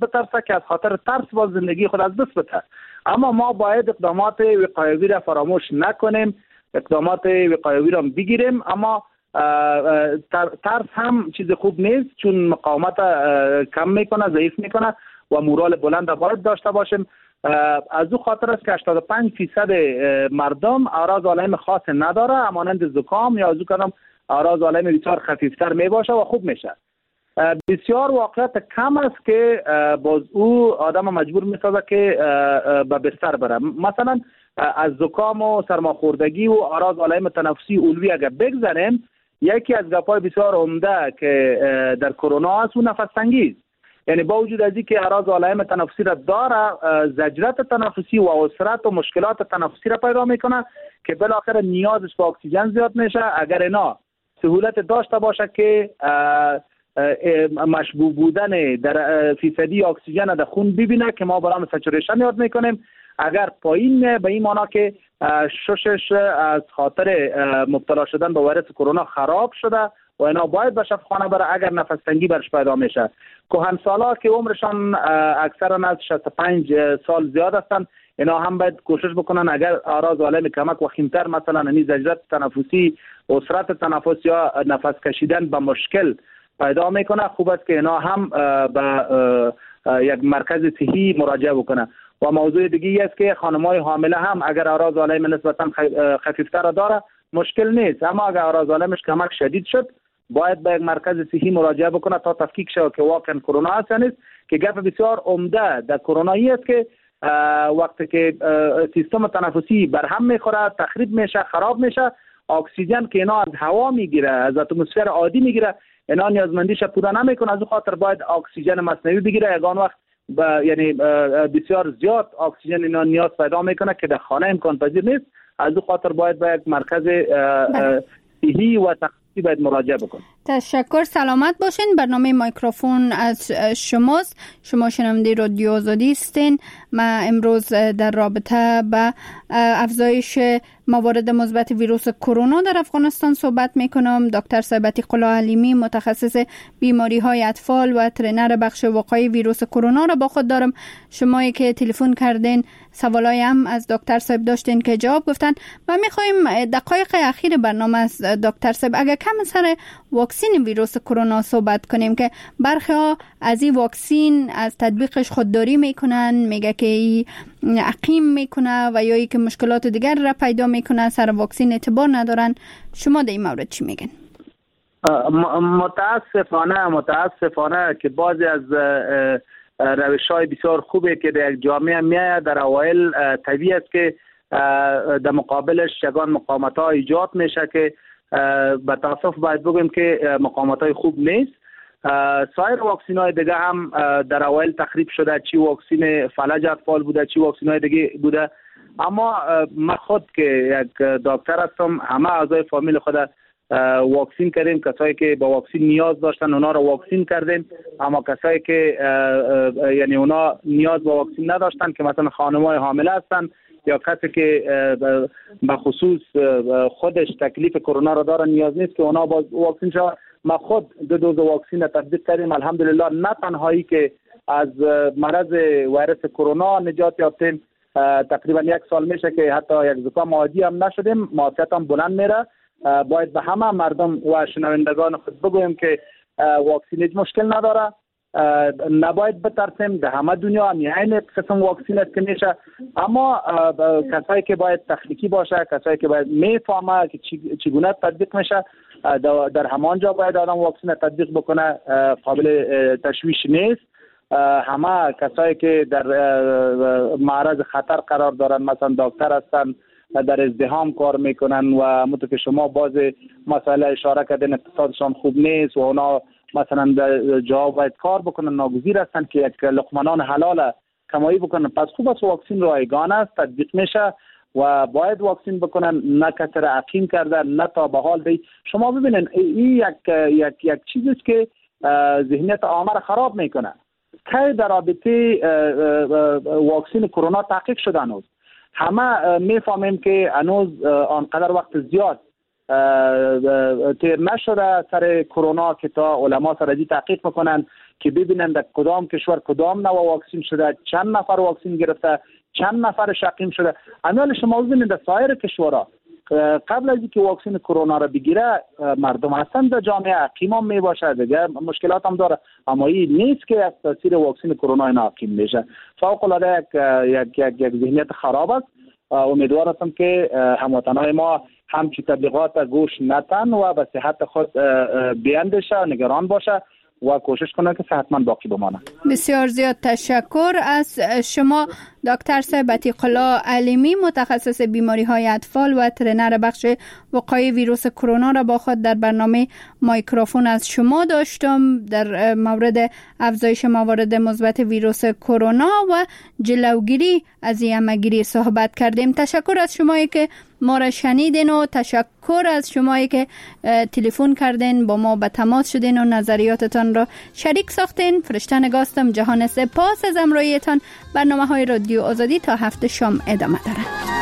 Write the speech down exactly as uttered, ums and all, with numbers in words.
بترسه که از خاطر ترس باز زندگی خود از دست بده. اما ما باید اقدامات وقایوی را فراموش نکنیم، اقدامات وقایوی را بگیریم. اما ترس هم چیز خوب نیست، چون مقاومت کم میکنه، ضعیف میکنه و مورال بلند باید داشته باشیم. از او خاطر است که هشتاد و پنج درصد مردم اعراض علائم خاص نداره، همانند زکام یا از او کدام اعراض علائم بسیار خفیفتر می باشه و خوب میشه. بسیار واقعیت کم است که باز او آدم مجبور میسازه که به بستر بره. مثلا از زکام و سرماخوردگی و اعراض علائم تنفسی علوی اگر بگذاریم، یکی از گپ‌های بسیار عمده که در کرونا است و نفس تنگی، یعنی با وجود از اینکه اعراض علائم تنفسی را داره، زجرات تنفسی و عسرت و مشکلات تنفسی را پیدا میکنه که بالاخره نیازش به اکسیژن زیاد میشه. اگر اینا سهولت داشته باشه که مشبوع بودن در فیصدی اکسیژن در خون ببینه که ما برام سچوریشن یاد میکنیم، اگر پایین به این معنا که ششش از خاطر مبتلا شدن به ویروس کرونا خراب شده و اینا باید به شفاخانه بره اگر نفس تنگی برش پیدا میشه. کهنسالا که عمرشان اکثرا از شصت و پنج سال زیاد هستند، اینا هم باید کوشش بکنن اگر اعراض علائم کمک وخیمتر، مثلا این زجرات تنفسی، عسرت تنفس یا نفس کشیدن به مشکل پیدا میکنه، خوب است که اینا هم به یک مرکز صحی مراجعه بکنه. و موضوع دیگه است که خانم‌های حامله هم اگر اعراض علائم نسبتا خفیفتر داره مشکل نیست، اما اگر اعراض علائمش کمک شدید شد باید به یک مرکز صحی مراجعه بکنه تا تفکیک شود که واقعا کرونا است یا نیست. که گپ بسیار عمده در کرونایی است که وقتی که سیستم تنفسی برهم میخوره، تخریب میشه، خراب میشه، اکسیژن که اینا از هوا میگیره، از اتمسفر عادی میگیره، اینا نیازمندیش پوره نمیکنه. از اون خاطر باید اکسیژن مصنوعی بگیره. یگان وقت با یعنی بسیار زیاد اکسیژن اینا نیاز پیدا میکنه که در خانه امکان پذیر نیست. از اون خاطر باید به یک مرکز صحی و تخصصی باید مراجعه بکنه. تشکر، سلامت باشین. برنامه مایکروفون از شماست. شما شنونده رادیو آزادی هستین. ما امروز در رابطه با افزایش موارد مثبت ویروس کرونا در افغانستان صحبت میکنم. دکتر صاحب عتیق الله علیمی، متخصص بیماری های اطفال و ترینر بخش وقایع ویروس کرونا را با خود دارم. شمایی که تلفن کردین سوالای هم از دکتر صاحب داشتین که جواب گفتن و میخوایم دقایق اخیر برنامه از دکتر صاحب اگر کم سر واکسین ویروس کرونا صحبت کنیم که برخی ها از این واکسین از تطبیقش خودداری میکنن، میگه که عقیم میکنه و یا ای که مشکلات دیگر را پیدا میکنه، سر واکسین اعتبار ندارن. شما در این مورد چی میگن؟ متاسفانه متاسفانه که بعضی از روش‌های بسیار خوبه که در یک جامعه میاد در اوایل طبیعی است که در مقابلش یگان مقاومت‌ها ایجاد میشه که به تاسف باید بگیم که مقاومت‌های خوب نیست. سایر واکسین‌های دیگه هم در اوایل تخریب شده، چی واکسین فلج اطفال بوده، چی واکسین‌های دیگه بوده. اما من خود که یک دکتر هستم، همه اعضای فامیل خود واکسین کردیم. کسایی که با واکسین نیاز داشتن اونا رو واکسین کردیم، اما کسایی که یعنی اونا نیاز با واکسین نداشتن که مثلا خانم‌های حامله هستن یا کسی که به خصوص خودش تکلیف کرونا رو داره نیاز نیست که اونا با واکسین شود. ما خود دو دوز واکسین را تطبیق کردیم. الحمدلله نه تنهایی که از مرض ویروس کرونا نجات یافتیم، تقریبا یک سال میشه که حتی یک زکام عادی هم نشدیم، معافیت هم بلند میره. باید به همه مردم و شنوندگان خود بگویم که واکسین هیچ مشکل نداره، نباید بترسیم. در همه دنیا هم این قسم واکسین است که میشه، اما کسایی که باید تخنیکی باشه، کسایی که باید میفهمه که چگونه تطبیق میشه، در همانجا باید آدم واکسین تطبیق بکنه. قابل تشویش نیست. همه کسایی که در معرض خطر قرار دارن، مثلا دکتر هستن، در ازدحام کار میکنن و متو که شما باز مسئله اشاره کردن اقتصادشان خوب نیست و اونا مثلا در جا باید کار بکنن، ناگزیر هستن که یک لقمه حلال کمایی بکنن. پس خوب است واکسین رایگان است، تطبیق میشه و باید واکسین بکنن، نه کسی را عقیم کردن، نه تا به حال دی. شما ببینن این یک یک یک چیزی است که ذهنیت عامه را خراب میکنه. که در رابطه واکسین کرونا تحقیق شده هنوز همه میفهمیم که هنوز آنقدر وقت زیاد تیر نشده سر کرونا که تا علما سر ازی تحقیق میکنن که ببینن در کدام کشور کدام نوع واکسن شده، چند نفر واکسن گرفته، چند نفر شقیم شده. امیال شما ببینید در سایر کشورها قبل از اینکه واکسن کرونا را بگیره مردم هستند در جامعه عقیم هم می باشه، دیگه مشکلات هم داره، اما این نیست که از تاثیر واکسن کرونا اینا عقیم میشه. فوق العاده یک یک یک ذهنیت خراب است. امیدوار هستم که هموطنان ما همچی تبلیغات گوش ندن و به صحت خود بیاندیشه، نگران باشه و کوشش کنه که صحتمند باقی بمانه. بسیار زیاد تشکر از شما دکتر صاحب عتیق الله علیمی، متخصص بیماری های اطفال و ترینر بخش وقایع ویروس کرونا را با خود در برنامه مایکروفون از شما داشتم در مورد افزایش موارد مثبت ویروس کرونا و جلوگیری از این همه‌گیری صحبت کردیم. تشکر از شمایی که ما را شنیدین و تشکر از شمایی که تلفن کردین با ما به تماس شدین و نظریاتتان را شریک ساختین. فرشته نگاستم. جهان سپاس از همراهیتان. برنامه های رادیو آزادی تا هفته شام ادامه دارد.